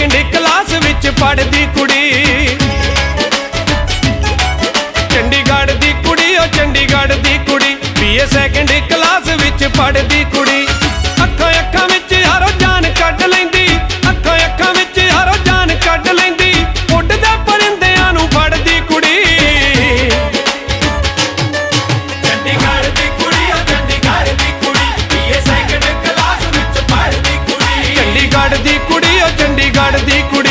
Second class ਵਿੱਚ ਪੜ੍ਹਦੀ ਕੁੜੀ। ਚੰਡੀਗੜ੍ਹ ਦੀ ਕੁੜੀ ਓ ਚੰਡੀਗੜ੍ਹ ਦੀ ਕੁੜੀ, BA ਸੈਕਿੰਡ ਕਲਾਸ ਵਿੱਚ ਪੜ੍ਹਦੀ ਕੁੜੀ। ਅੱਖਾਂ ਅੱਖਾਂ ਵਿੱਚ ਹਰੋ ਜਾਨ ਕੱਢ ਲੈਂਦੀ, ਅੱਖਾਂ ਅੱਖਾਂ ਵਿੱਚ ਹਰੋ ਜਾਨ ਕੱਢ ਲੈਂਦੀ, ਉੱਡਦੇ ਪਰਿੰਦਿਆਂ ਨੂੰ ਫੜਦੀ ਕੁੜੀ। ਚੰਡੀਗੜ੍ਹ ਦੀ ਕੁੜੀ ਓ ਚੰਡੀਗੜ੍ਹ ਦੀ ਕੁੜੀ, BA ਸੈਕਿੰਡ ਕਲਾਸ ਵਿੱਚ ਪੜ੍ਹਦੀ ਕੁੜੀ। ਚੰਡੀਗੜ੍ਹ ਦੀ ਕੁੜੀ ਓ ਚੰਡੀਗੜ੍ਹ ਦੀ ਕੁੜੀ।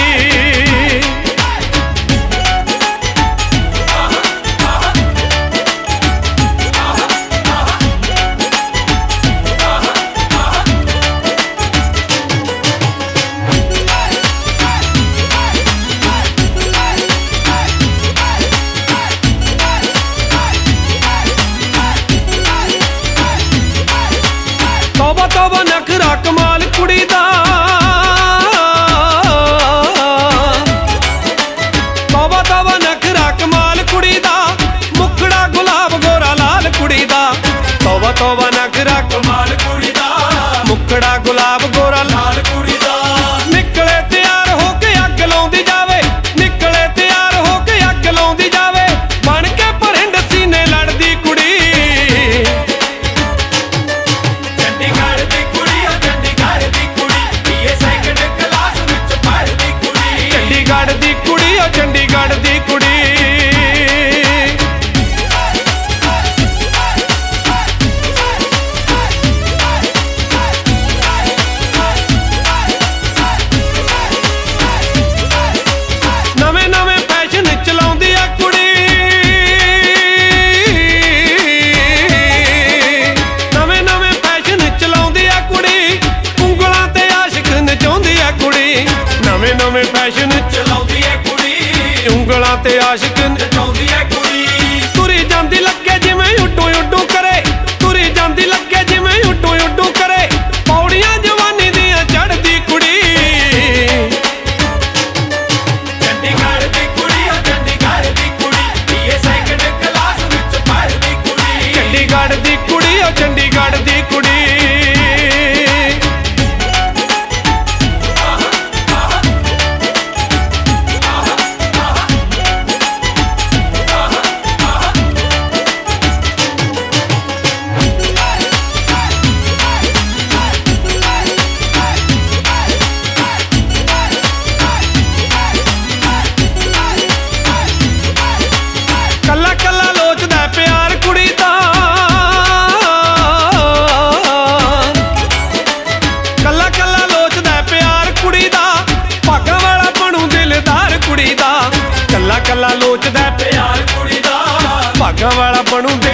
ਤੋਬਾ ਤੋਬਾ ਨਖਰਾ ਕਮਾਲ ਕੁੜੀ ਦਾ, ਤੋਬਾ ਤੋਬਾ ਨਖਰਾ ਕਮਾਲ ਕੁੜੀ ਦਾ, ਮੁਖੜਾ ਗੁਲਾਬ ਗੋਰਾ ਲਾਲ ਕੁੜੀ ਦਾ। ਤੋਬਾ ਤੋਬਾ ਨਖਰਾ ਕਮਾਲ ਕੁੜੀ ਦਾ, ਮੁਖੜਾ ਗੁਲਾਬ ਗੋਰਾ ਲਾਲ ਕੁੜੀ ਦਾ। ਨਿਕਲੇ ਤਿਆਰ ਹੋ ਕੇ ਅੱਗ ਲਾਉਂਦੀ ਜਾਵੇ, ਨਿਕਲੇ ਤਿਆਰ ਹੋ ਕੇ ਅੱਗ ਲਾਉਂਦੀ ਜਾਵੇ, ਬਣ ਕੇ ਪਰਿੰਡ ਸੀਨੇ ਲੜਦੀ ਕੁੜੀ। ਚੰਡੀਗੜ੍ਹ ਦੀ ਕੁੜੀ ਓ ਚੰਡੀਗੜ੍ਹ ਦੀ ਕੁੜੀ, BA ਸੈਕਿੰਡ ਕਲਾਸ ਵਿੱਚ ਪੜ੍ਹਦੀ ਕੁੜੀ। ਚੰਡੀਗੜ੍ਹ ਦੀ ਕੁੜੀ ਓ ਚੰਡੀਗੜ੍ਹ ਦੀ ਕੁੜੀ। ਨਵੇਂ ਨਵੇਂ ਫੈਸ਼ਨ ਚਲਾਉਂਦੀ ਆ ਕੁੜੀ, ਨਵੇਂ ਨਵੇਂ ਫੈਸ਼ਨ ਚਲਾਉਂਦੀ ਆ ਕੁੜੀ, ਉਂਗਲਾਂ ਤੇ ਆਸ਼ਿਕ ਨਚਾਉਂਦੀ ਆ ਕੁੜੀ। ਨਵੇਂ ਨਵੇਂ ਫੈਸ਼ਨ ਚਲਾਉਂਦੀ ਏ ਕੁੜੀ, ਉਂਗਲਾਂ ਤੇ ਆਸ਼ਿਕ ਨਚਾਉਂਦੀ ਏ ਕੁੜੀ। ਤੁਰੀ ਜਾਂਦੀ ਲੱਗੇ ਜਿਵੇਂ ਉੱਡੂ ਉੱਡੂ ਕਰੇ, ਤੁਰੀ ਜਾਂਦੀ ਲੱਗੇ ਜਿਵੇਂ ਉੱਡੂ ਉੱਡੂ ਕਰੇ, ਪੌੜੀਆਂ ਜਵਾਨੀ ਦੀਆਂ ਚੜ੍ਹਦੀ ਕੁੜੀ। ਚੰਡੀਗੜ੍ਹ ਦੀ ਕੁੜੀ ਓ ਚੰਡੀਗੜ੍ਹ ਦੀ ਕੁੜੀ, BA ਸੈਕਿੰਡ ਕਲਾਸ ਵਿੱਚ ਪੜ੍ਹਦੀ ਕੁੜੀ। ਚੰਡੀਗੜ੍ਹ ਦੀ ਕੁੜੀ ਓ ਚੰਡੀਗੜ੍ਹ ਦੀ ਕੁੜੀ। ਕੱਲਾ ਕੱਲਾ ਲੋਚਦਾ ਪਿਆਰ ਕੁੜੀ ਦਾ, ਕੱਲਾ ਕੱਲਾ ਲੋਚਦਾ ਪਿਆਰ ਕੁੜੀ ਦਾ, ਭਾਗਾਂ ਵਾਲਾ ਬਣੂ ਦਿਲਦਾਰ ਕੁੜੀ ਦਾ। ਕੱਲਾ ਕੱਲਾ ਲੋਚਦਾ ਪਿਆਰ ਕੁੜੀ ਦਾ, ਭਾਗਾਂ ਵਾਲਾ ਬਣੂ